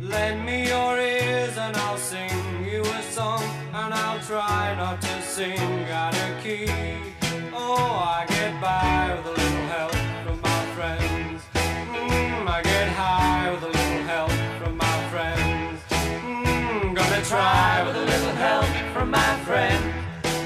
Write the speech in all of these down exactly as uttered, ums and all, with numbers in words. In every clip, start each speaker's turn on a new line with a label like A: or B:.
A: Lend me your ears and I'll sing you a song, and I'll try not to sing out of key. Oh, I get by with a little help from my friends. Mm, I get high with a little help from my friends. Mm, gonna try with a little help from my friends.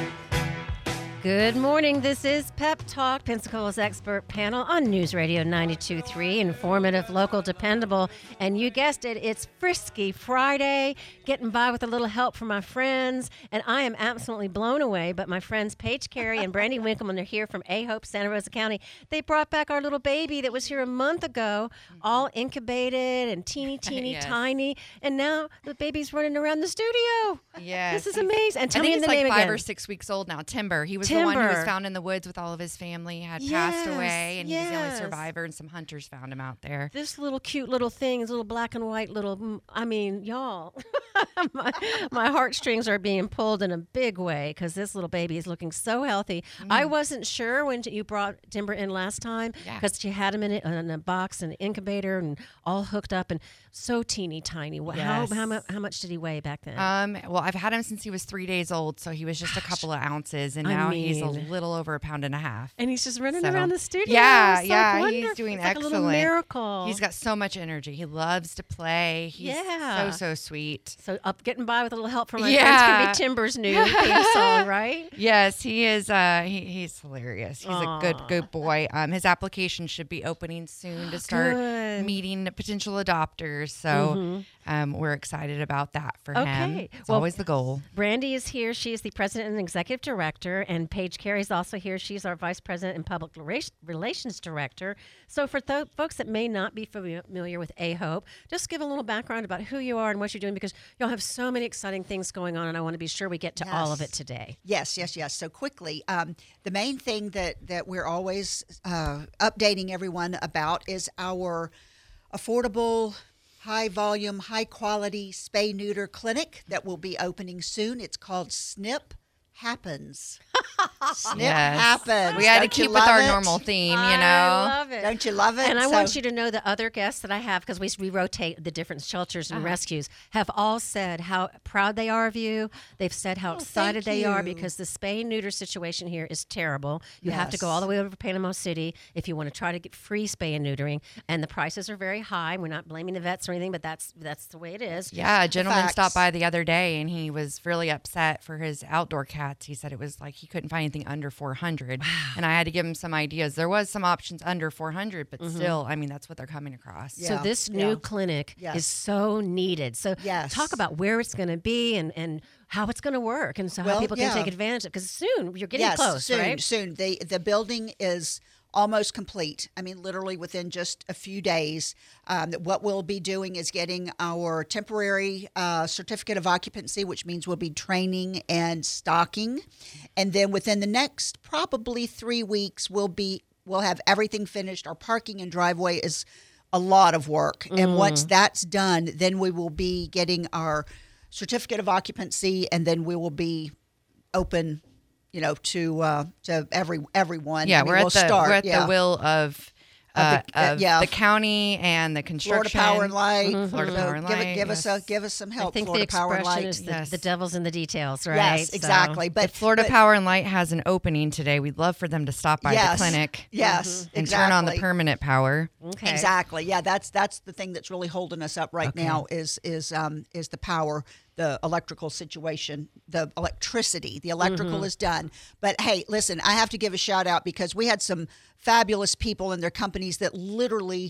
B: Good morning. This is Pep Talk, Pensacola's expert panel on News Radio ninety-two point three. Informative, local, dependable. And you guessed it, it's Frisky Friday. Getting by with a little help from my friends. And I am absolutely blown away. But my friends Paige Carey and Brandy Winkleman are here from A-Hope, Santa Rosa County. They brought back our little baby that was here a month ago, all incubated and teeny, teeny,
C: Yes.
B: tiny. And now the baby's running around the studio.
C: Yes.
B: This is amazing. And
C: I
B: tell
C: think
B: me
C: he's
B: the
C: like
B: name
C: five
B: again.
C: or six weeks old now. Timber. He was the one who
B: Timber.
C: was found in the woods with all of his family, had
B: Yes,
C: passed away, and he's the only
B: yes.
C: survivor, and some hunters found him out there.
B: This little cute little thing, this little black and white little, mm, I mean, y'all, my, my heartstrings are being pulled in a big way because this little baby is looking so healthy.
C: Mm.
B: I wasn't sure when you brought Timber in last time
C: Yeah.
B: because she had him in, it, in a box and incubator and all hooked up and so teeny tiny. Wha- How,
C: Yes.
B: how, mu- how much did he weigh back then?
C: Um, well, I've had him since he was three days old, so he was just a couple of ounces, and
B: I
C: now he's a
B: mean-
C: little over a pound and a half.
B: and he's just running
C: So-
B: around the studio.
C: Yeah,
B: It's, like,
C: yeah, he's
B: wonderful.
C: doing
B: It's like
C: excellent.
B: a little miracle.
C: He's got so much energy. He loves to play. He's
B: Yeah.
C: so, so sweet.
B: So up getting by with a little help from my
C: Yeah.
B: friends can be Timber's new theme song, right?
C: Yes, he is. Uh, he, he's hilarious. He's
B: Aw.
C: a good, good boy. Um, his application should be opening soon to start
B: Good.
C: meeting potential adopters. So um, we're excited about that for him.
B: Okay.
C: It's
B: Well,
C: always the goal.
B: Brandy is here. She is the president and executive director, and Paige Carey is also here. She's our vice president and public rela- relations director. So for th- folks that may not be familiar with A-Hope, just give a little background about who you are and what you're doing, because y'all have so many exciting things going on, and I want to be sure we get to all of it
D: Yes.
B: today.
D: Yes, yes, yes. So quickly, um, the main thing that, that we're always uh, updating everyone about is our affordable, high volume, high quality spay neuter clinic that will be opening soon. It's called Snip Happens. Snip
C: Yes.
D: Happens.
C: We had to
D: Don't you
C: keep with
D: love
C: our
D: it?
C: normal theme, you
B: I
C: know.
B: love it.
D: Don't you love it?
B: And I
D: So-
B: want you to know the other guests that I have, because we, we rotate the different shelters
D: Uh-huh.
B: and rescues, have all said how proud they are of you. They've said how
D: Oh,
B: excited
D: thank
B: they are
D: you.
B: because the spay and neuter situation here is terrible. You have to go
D: Yes.
B: all the way over to Panama City if you want to try to get free spay and neutering, and the prices are very high. We're not blaming the vets or anything, but that's that's the way it is.
C: Yeah, a gentleman
D: facts.
C: stopped by the other day, and he was really upset for his outdoor cats. He said it was like he couldn't find anything under four hundred, and I had to give him some ideas. There was some options under four hundred, but still, I mean, that's what they're coming across.
D: Mm-hmm. Yeah.
B: So this new
D: yeah.
B: clinic
D: Yes.
B: is so needed. So
D: Yes.
B: talk about where it's going to be and, and how it's going to work, and so how
D: Well,
B: people can
D: yeah.
B: take advantage of it. Because soon you're getting
D: yes,
B: close,
D: soon,
B: right?
D: soon. The the building is almost complete. I mean, literally within just a few days. Um, what we'll be doing is getting our temporary uh, certificate of occupancy, which means we'll be training and stocking, and then within the next probably three weeks, we'll be we'll have everything finished. Our parking and driveway is a lot of work, and once that's done, then we will be getting our certificate of occupancy, and then we will be open, you know, to uh, to every everyone.
C: Yeah,
D: I mean,
C: we're
D: we'll
C: at the
D: start,
C: we're at
D: yeah.
C: the will of
D: Of
C: uh,
D: the- uh,
C: of
D: yeah.
C: the county and the
D: Florida
C: construction.
D: Power and Light.
C: Florida
D: So
C: Power and
D: give,
C: Light,
D: it, give us a
C: yes.
D: give us some help.
B: I think
D: Florida
B: the
D: Power and
B: expression
D: Light.
B: is the,
C: Yes.
B: the devil's in the details, right?
D: Yes,
B: So-
D: exactly. But
C: If Florida
D: but,
C: Power and Light has an opening today, we'd love for them to stop by
D: yes,
C: the clinic
D: Yes,
C: and
D: exactly.
C: turn on the permanent power.
B: Okay.
D: Exactly. Yeah, that's that's the thing that's really holding us up right
B: Okay.
D: now is is um is the power, the electrical situation, the electricity. The electrical is done. But hey, listen, I have to give a shout out because we had some fabulous people and their companies that literally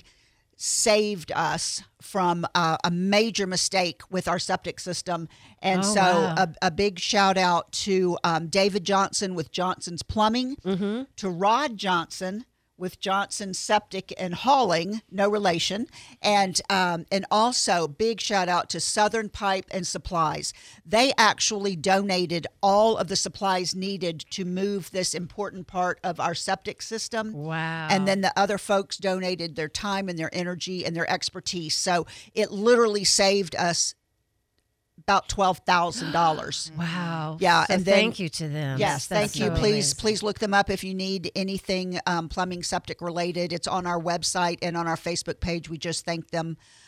D: saved us from uh, a major mistake with our septic system. And
B: Oh,
D: so
B: wow.
D: a, a big shout out to um, David Johnson with Johnson's Plumbing, to Rod Johnson with Johnson Septic and Hauling, no relation, and um, and also big shout out to Southern Pipe and Supplies. They actually donated all of the supplies needed to move this important part of our septic system.
B: Wow.
D: And then the other folks donated their time and their energy and their expertise. So it literally saved us about twelve thousand dollars.
B: Wow.
D: Yeah,
B: So
D: and then-
B: thank you to them.
D: Yes,
B: That's
D: thank you.
B: so
D: Please,
B: amazing.
D: please look them up if you need anything um, plumbing, septic related. It's on our website and on our Facebook page. We just thank them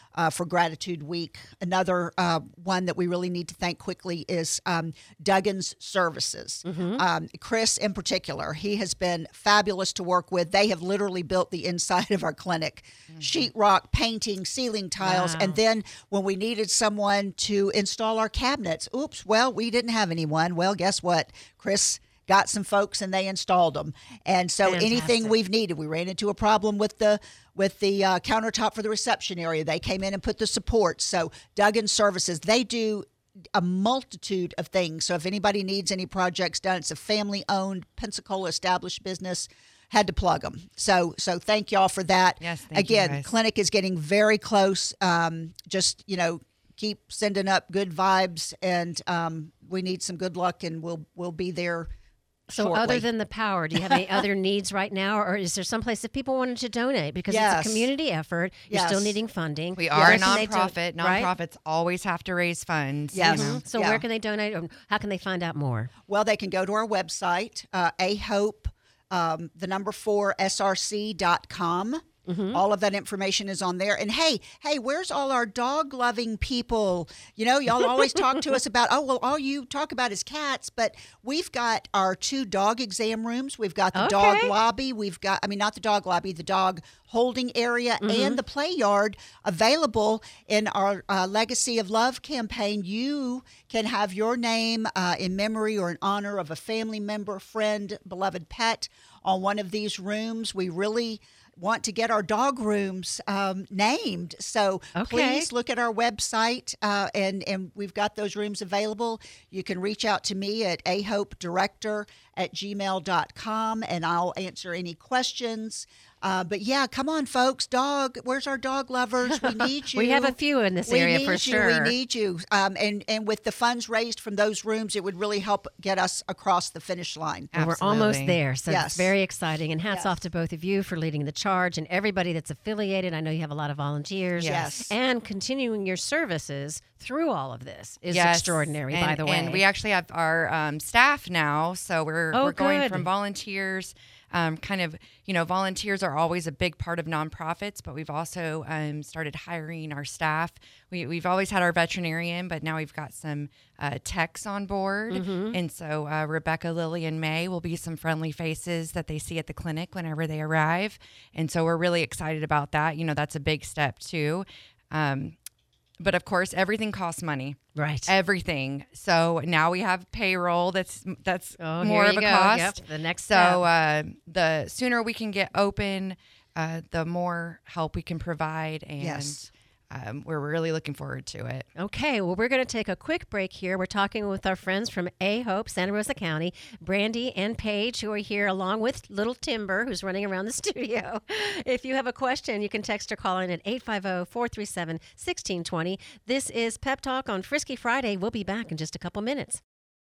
D: uh, for Gratitude Week. Another uh, one that we really need to thank quickly is um, Duggan's Services.
B: Mm-hmm.
D: Um, Chris, in particular, he has been fabulous to work with. They have literally built the inside of our clinic, mm-hmm. sheetrock, painting, ceiling tiles,
B: Wow.
D: and then when we needed someone to install our cabinets, oops, well, we didn't have anyone. Well, guess what? Chris got some folks and they installed them. And so
B: Fantastic.
D: anything we've needed, we ran into a problem with the with the uh, countertop for the reception area. They came in and put the supports. So Duggan Services, they do a multitude of things. So if anybody needs any projects done, it's a family-owned Pensacola established business. Had to plug them. So so thank y'all for that.
C: Yes, thank
D: Again,
C: you guys.
D: clinic is getting very close. Um, just, you know, keep sending up good vibes, and um, we need some good luck, and we'll we'll be there.
B: So
D: shortly.
B: other than the power, do you have any other needs right now, or is there someplace that people wanted to donate? Because
D: Yes.
B: it's a community effort. You're still
D: Yes.
B: needing funding.
C: We
B: Where
C: are a
B: can they do-
C: nonprofit.
B: right?
C: Nonprofits always have to raise funds. you
D: Yes.
C: know.
B: Mhm. So
D: Yeah.
B: where can they donate, or how can they find out more?
D: Well, they can go to our website, uh, a hope, um, the number four, S R C dot com.
B: Mm-hmm.
D: All of that information is on there. And hey, hey, where's all our dog loving people? You know, y'all always talk to us about, oh, well, all you talk about is cats, but we've got our two dog exam rooms. We've got the dog
B: Okay.
D: lobby. We've got, I mean, not the dog lobby, the dog holding area
B: Mm-hmm.
D: and the play yard available in our uh, Legacy of Love campaign. You can have your name uh, in memory or in honor of a family member, friend, beloved pet on one of these rooms. We really want to get our dog rooms um, named. So
B: Okay.
D: please look at our website, uh, and, and we've got those rooms available. You can reach out to me at a hope director at gmail dot com, and I'll answer any questions. Uh, but yeah, come on, folks. Dog, where's our dog lovers? We need you.
B: We have a few in this
D: we
B: area
D: need
B: for
D: you.
B: sure.
D: We need you. Um, and, and with the funds raised from those rooms, it would really help get us across the finish line.
B: Well, we're almost
C: Absolutely.
B: there, so
D: Yes.
B: it's very exciting. And hats
D: Yes.
B: off to both of you for leading the charge, and everybody that's affiliated. I know you have a lot of volunteers.
D: Yes.
B: And continuing your services through all of this is
C: Yes,
B: extraordinary,
C: and,
B: by the way.
C: And we actually have our um, staff now, so we're
B: Oh,
C: we're going
B: good.
C: from volunteers. Um, kind of, you know, volunteers are always a big part of nonprofits, but we've also um, started hiring our staff. We, we've always had our veterinarian, but now we've got some uh, techs on board.
B: Mm-hmm.
C: And so uh, Rebecca, Lily, and May will be some friendly faces that they see at the clinic whenever they arrive. And so we're really excited about that. You know, that's a big step too. Um, but of course, everything costs money.
B: right.
C: Everything. So now we have payroll. That's that's
B: Oh,
C: more
B: here
C: of
B: you
C: a
B: go.
C: cost.
B: Yep, the next
C: So
B: step.
C: uh, the sooner we can get open, uh, the more help we can provide, and
D: Yes.
C: um, we're really looking forward to it.
B: Okay, well, we're going to take a quick break here. We're talking with our friends from A Hope, Santa Rosa County, Brandy and Paige, who are here along with little Timber, who's running around the studio. If you have a question, you can text or call in at eight five zero, four three seven, one six two zero. This is Pep Talk on Frisky Friday. We'll be back in just a couple minutes.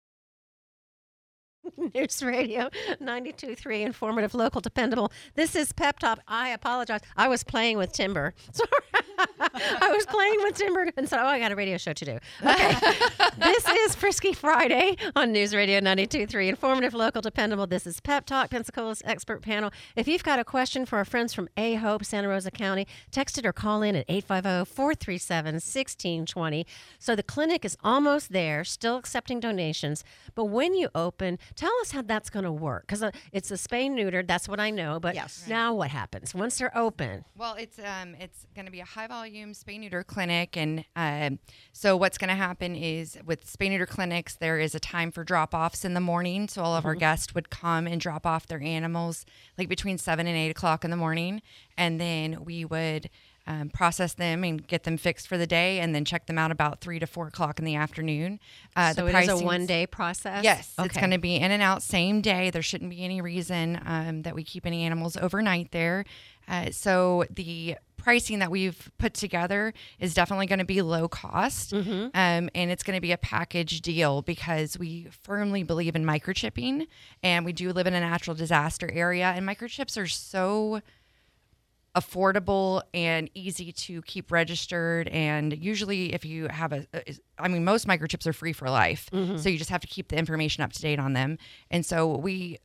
B: News Radio ninety-two point three, informative, local, dependable. This is Pep Talk. I apologize. I was playing with Timber. Sorry. I was playing with Timber and so, oh, I got a radio show to do. Okay. This is Frisky Friday on News Radio ninety-two point three, informative, local, dependable. This is Pep Talk, Pensacola's expert panel. If you've got a question for our friends from A Hope, Santa Rosa County, text it or call in at eight five zero, four three seven, one six two zero. So the clinic is almost there, still accepting donations. But when you open, tell us how that's going to work. Because uh, it's a spay neutered, that's what I know. But
D: Yes.
B: now what happens once they're open?
C: Well, it's um, it's going to be a high volume spay neuter clinic, and um, so what's going to happen is with spay neuter clinics, there is a time for drop offs in the morning. So all of our guests would come and drop off their animals like between seven and eight o'clock in the morning, and then we would um, process them and get them fixed for the day, and then check them out about three to four o'clock in the afternoon. Uh,
B: so
C: the
B: it is a
C: pricing's-
B: one day process?
C: Yes,
B: okay.
C: it's going to be in and out same day. There shouldn't be any reason um, that we keep any animals overnight there. Uh, so the pricing that we've put together is definitely going to be low cost,
B: Mm-hmm.
C: um, and it's going to be a package deal because we firmly believe in microchipping, and we do live in a natural disaster area, and microchips are so affordable and easy to keep registered. And usually if you have a, a I mean, most microchips are free for life.
B: Mm-hmm.
C: So you just have to keep the information up to date on them. And so we,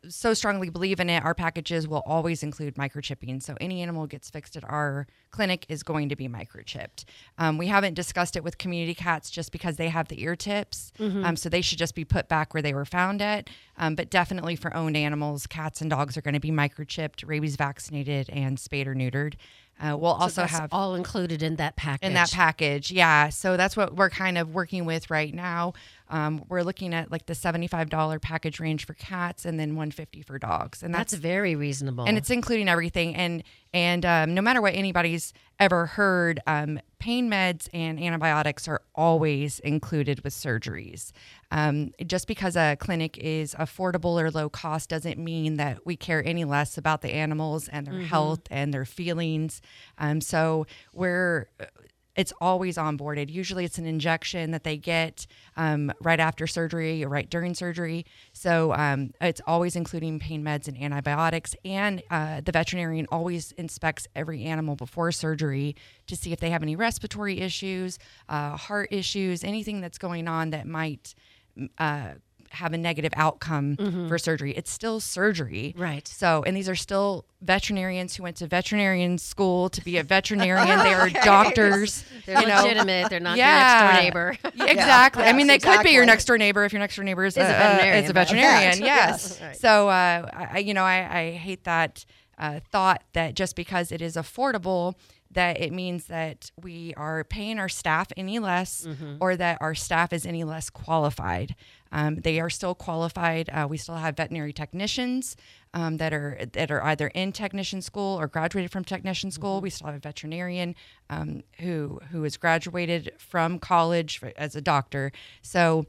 C: so strongly believe in it, our packages will always include microchipping. So any animal gets fixed at our clinic is going to be microchipped. Um, we haven't discussed it with community cats just because they have the ear tips. Mm-hmm. Um, so they should just be put back where they were found at. Um, but definitely for owned animals, cats and dogs are going to be microchipped, rabies vaccinated, and spayed or neutered. Uh, we'll
B: So
C: also
B: that's
C: have
B: all included in that package.
C: in that package. Yeah. So that's what we're kind of working with right now. Um, we're looking at like the seventy-five dollars package range for cats and then one hundred fifty dollars for dogs. And
B: That's
C: that's,
B: very reasonable.
C: and it's including everything. And, and um, no matter what anybody's ever heard, um, pain meds and antibiotics are always included with surgeries. Um, just because a clinic is affordable or low cost doesn't mean that we care any less about the animals and their
B: Mm-hmm.
C: health and their feelings. Um, so we're, it's always onboarded. Usually it's an injection that they get um, right after surgery or right during surgery. So um, it's always including pain meds and antibiotics. And uh, the veterinarian always inspects every animal before surgery to see if they have any respiratory issues, uh, heart issues, anything that's going on that might uh, have a negative outcome mm-hmm. for surgery. It's still surgery.
B: Right.
C: So, and these are still veterinarians who went to veterinarian school to be a veterinarian. They are doctors.
B: They're
C: you know.
B: legitimate. They're not
C: Yeah.
B: your next door neighbor.
C: Yeah, exactly.
D: Yeah,
C: I mean,
D: yes,
C: they could be your
D: exactly.
C: next door neighbor if your next door neighbor is,
B: Is a
C: uh,
B: veterinarian,
C: is a
B: but-
C: veterinarian.
D: Vet,
C: Yes.
B: yes. Right.
C: So, uh, I, you know, I, I hate that uh, thought that just because it is affordable, that it means that we are paying our staff any less
B: Mm-hmm.
C: or that our staff is any less qualified. Um, they are still qualified. Uh, we still have veterinary technicians um, that are that are either in technician school or graduated from technician school.
B: Mm-hmm.
C: We still have a veterinarian um, who who is graduated from college as a doctor. So,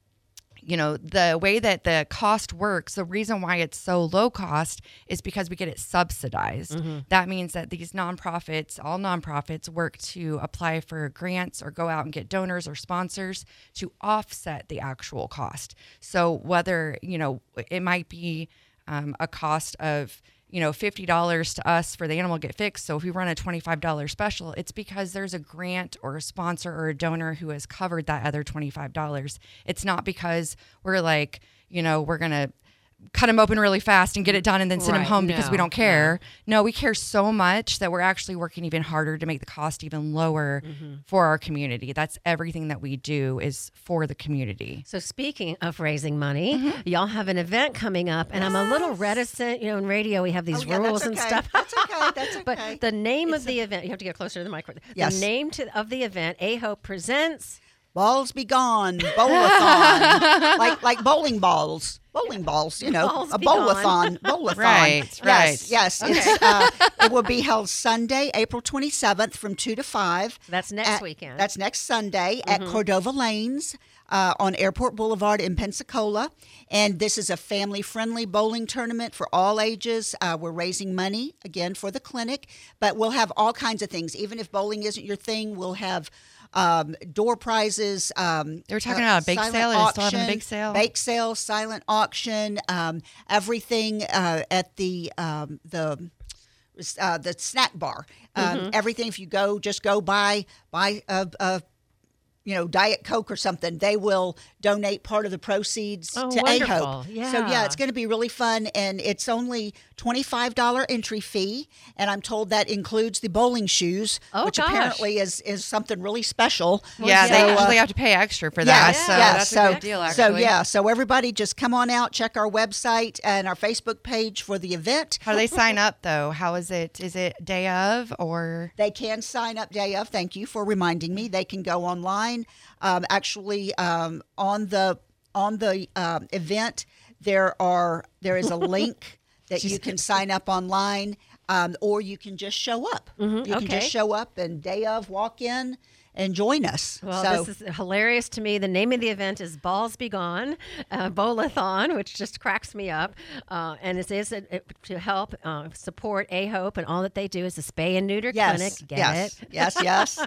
C: you know, the way that the cost works, the reason why it's so low cost is because we get it subsidized.
B: Mm-hmm.
C: That means that these nonprofits, all nonprofits, work to apply for grants or go out and get donors or sponsors to offset the actual cost. So whether, you know, it might be um, a cost of, you know, fifty dollars to us for the animal get fixed. So if we run a twenty-five dollars special, it's because there's a grant or a sponsor or a donor who has covered that other twenty-five dollars. It's not because we're like, you know, we're going to cut them open really fast and get it done and then send them
B: Right.
C: home because we
B: No,
C: don't care. No. we care so much that we're actually working even harder to make the cost even lower
B: Mm-hmm.
C: for our community. That's everything that we do is for the community.
B: So speaking of raising money,
C: Mm-hmm.
B: y'all have an event coming up, and I'm a little reticent. You know, in radio we have these
D: Oh, yeah,
B: rules
D: that's
B: and
D: okay.
B: stuff.
D: That's okay. That's okay.
B: But the name of the event, you have to get closer to the microphone.
D: Yes.
B: The name to, of the event, A-Hope presents.
D: Balls be gone, bowl-a-thon. like like bowling balls. Bowling balls, you know,
B: Balls
D: a
B: be
D: bowl-a-thon. Bowl-a-thon.
C: Right,
D: Yes,
C: right.
D: yes. It's, uh, it will be held Sunday, April twenty-seventh from two to five.
B: That's next
D: at-
B: weekend.
D: That's next Sunday at Cordova Lanes uh, on Airport Boulevard in Pensacola. And this is a family-friendly bowling tournament for all ages. Uh, we're raising money, again, for the clinic. But we'll have all kinds of things. Even if bowling isn't your thing, we'll have um, door prizes. Um,
C: They were talking about a bake
D: silent
C: sale. Are they still having a
D: auction,
C: bake sale?
D: Bake sale, silent auction, um, everything uh, at the um, the uh, the snack bar. Um,
B: Mm-hmm.
D: Everything. If you go, just go buy buy a, a you know Diet Coke or something. They will donate part of the proceeds
B: Oh,
D: to
B: wonderful.
D: A-Hope. So
B: Yeah.
D: yeah, it's going to be really fun, and it's only twenty-five dollars entry fee, and I'm told that includes the bowling shoes,
B: Oh,
D: which
B: gosh.
D: apparently is is something really special.
C: yeah,
B: yeah.
C: they
D: So, uh,
C: usually have to pay extra for that.
D: Yes,
C: so
D: yes.
C: that's
D: so,
C: a good deal, actually.
D: So yeah, so everybody just come on out, check our website and our Facebook page for the event.
C: How do they sign up, though? How is it? Is it day of or?
D: They can sign up day of. Thank you for reminding me. They can go online. Um, actually, um, on the on the um, event, there are there is a link that you can sign up online, um, or you can just show up. You can
B: okay.
D: just show up and day of walk in and join us.
B: Well,
D: so,
B: this is hilarious to me. The name of the event is Balls Be Gone, uh, Bowl-a-thon, which just cracks me up. Uh, and it is a, it, to help uh, support A-Hope, and all that they do is a spay and neuter
D: yes,
B: clinic. Get
D: yes,
B: it?
D: yes, yes,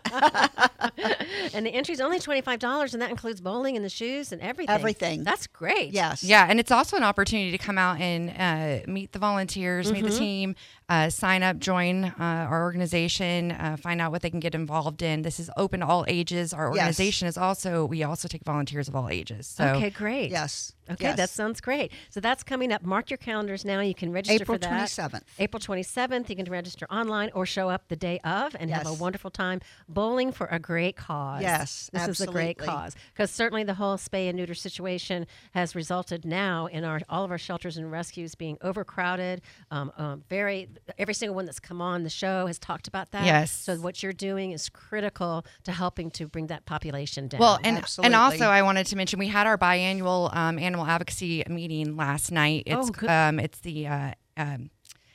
B: And the entry's only twenty-five dollars, and that includes bowling and the shoes and everything.
D: Everything.
B: That's great.
D: yes.
C: Yeah, and it's also an opportunity to come out and uh, meet the volunteers, meet the team, uh, sign up, join uh, our organization, uh, find out what they can get involved in. This is open open to all ages. Our organization is also, we also take volunteers of all ages. So
B: Okay, great.
D: Yes.
B: Okay,
D: yes.
B: that sounds great. So that's coming up. Mark your calendars now. You can register
D: April
B: for that.
D: twenty-seventh.
B: April twenty-seventh. You can register online or show up the day of and have a
D: Yes.
B: wonderful time bowling for a great cause.
D: Yes,
B: This is a great
D: absolutely.
B: cause because certainly the whole spay and neuter situation has resulted now in our all of our shelters and rescues being overcrowded. Um, um, very every single one that's come on the show has talked about that.
C: Yes.
B: So what you're doing is critical to helping to bring that population down.
C: Well, and
D: Absolutely.
C: and also I wanted to mention we had our biannual um, animal advocacy meeting last night. It's
B: Oh, good.
C: um, it's the uh, um,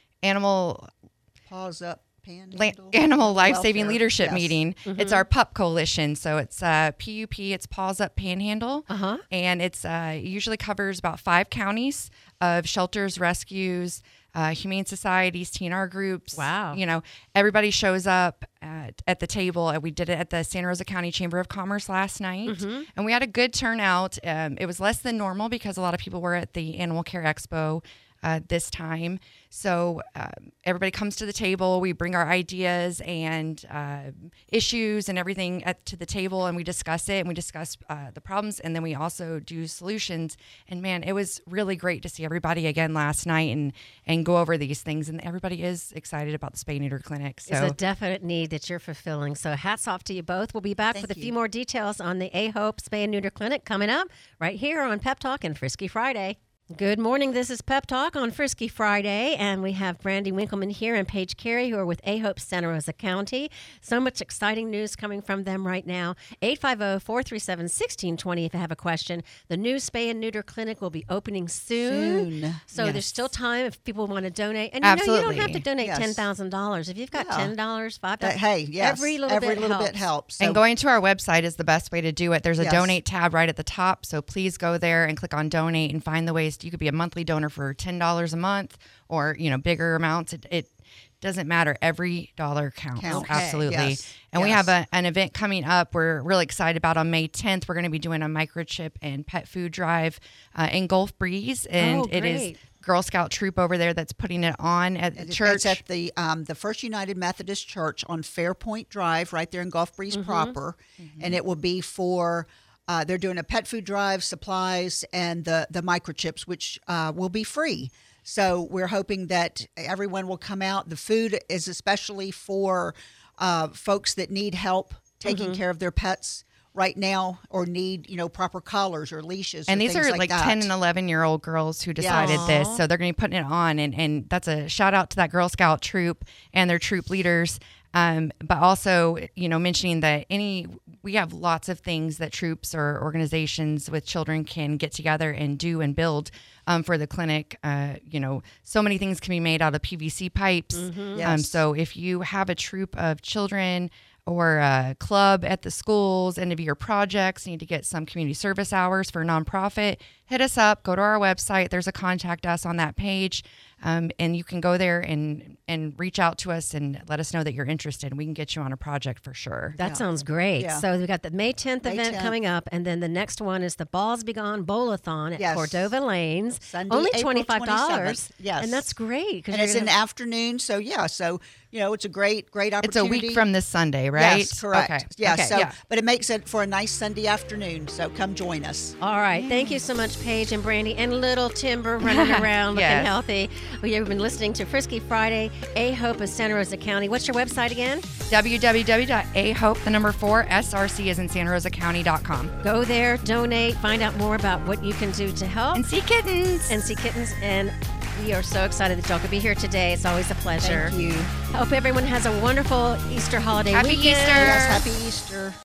C: animal
D: Pause up.
C: La-
D: Panhandle.
C: animal life saving
D: Welfare.
C: leadership
D: Yes.
C: meeting. It's our PUP coalition, so it's uh, P U P. It's Paws Up Panhandle,
B: Uh-huh.
C: and it's uh, it usually covers about five counties of shelters, rescues, uh, humane societies, T N R groups.
B: Wow.
C: You know, everybody shows up at, at the table. And we did it at the Santa Rosa County Chamber of Commerce last night, and we had a good turnout. Um, it was less than normal because a lot of people were at the Animal Care Expo uh, this time. So um, everybody comes to the table. We bring our ideas and uh, issues and everything at, to the table, and we discuss it and we discuss uh, the problems, and then we also do solutions. And man, it was really great to see everybody again last night and and go over these things. And everybody is excited about the spay neuter clinic. So
B: It's a definite need that you're fulfilling. So hats off to you both. We'll be back
D: Thank
B: with a
D: you.
B: few more details on the A-Hope Spay and Neuter Clinic coming up right here on Pep Talk and Frisky Friday. Good morning. This is Pep Talk on Frisky Friday, and we have Brandy Winkleman here and Paige Carey, who are with A-Hope Santa Rosa County. So much exciting news coming from them right now. eight five zero, four three seven, one six two zero if you have a question. The new Spay and Neuter Clinic will be opening soon.
D: Soon.
B: So
C: Yes.
B: there's still time if people want to donate. And you know, you
C: Absolutely.
B: don't have to donate
D: Yes.
B: ten thousand dollars. If you've got
D: Yeah.
B: ten dollars, five
D: That-
B: dollars,
D: hey, yes.
B: every little,
D: every
B: bit,
D: little
B: helps.
D: bit helps. So
C: And going to our website is the best way to do it. There's a
D: Yes.
C: donate tab right at the top. So please go there and click on donate and find the ways. You could be a monthly donor for ten dollars a month or, you know, bigger amounts. It, it doesn't matter. Every dollar counts.
D: Counts. Okay.
C: Absolutely.
D: Yes.
C: And we
D: Yes.
C: have a, an event coming up we're really excited about on May tenth. We're going to be doing a microchip and pet food drive uh, in Gulf Breeze. And
B: Oh,
C: it is
B: great.
C: Girl Scout troop over there that's putting it on at the
D: It-
C: church.
D: It's at the um, the First United Methodist Church on Fairpoint Drive, right there in Gulf Breeze proper, and it will be for. Uh, they're doing a pet food drive, supplies, and the the microchips, which uh, will be free. So we're hoping that everyone will come out. The food is especially for uh, folks that need help taking care of their pets right now, or need you know proper collars or leashes.
C: And
D: or
C: these
D: things
C: are
D: like,
C: like
D: that.
C: ten and eleven year old girls who decided this. So they're going to be putting it on. And, and that's a shout out to that Girl Scout troop and their troop leaders. Um, but also, you know, mentioning that any, we have lots of things that troops or organizations with children can get together and do and build um, for the clinic. Uh, you know, so many things can be made out of P V C pipes. Um,
D: Yes.
C: so if you have a troop of children or a club at the schools, end of year projects, need to get some community service hours for a nonprofit, hit us up, go to our website. There's a contact us on that page. Um, and you can go there and and reach out to us and let us know that you're interested. We can get you on a project for sure.
B: That sounds great.
D: Yeah.
B: So we've got the May tenth
D: May
B: event
D: tenth.
B: coming up, and then the next one is the Balls Be Gone Bowl-a-thon at
D: Yes.
B: Cordova Lanes.
D: Sunday,
B: Only
D: April
B: twenty-five dollars.
D: twenty-seventh. Yes.
B: And that's great. 'cause
D: and
B: you're
D: it's in the
B: gonna-
D: afternoon. So yeah, so you know it's a great great
C: It's a
D: opportunity.
C: week from this Sunday, right?
D: Yes, correct.
C: Okay.
D: Yeah,
C: Okay,
D: so
C: yeah.
D: but it makes it for a nice Sunday afternoon. So come join us.
B: All right. Thank you so much, Paige and Brandy, and little Timber running around looking
C: Yes.
B: healthy. We have been listening to Frisky Friday, A-Hope of Santa Rosa County. What's your website again?
C: w w w dot a hope the number four S R C is in Santa Rosa County dot com.
B: Go there, donate, find out more about what you can do to help.
C: And see kittens.
B: and see kittens. And we are so excited that y'all could be here today. It's always a pleasure.
D: Thank you.
B: I hope everyone has a wonderful Easter holiday
C: Happy
B: weekend.
C: Easter.
D: Yes, happy Easter.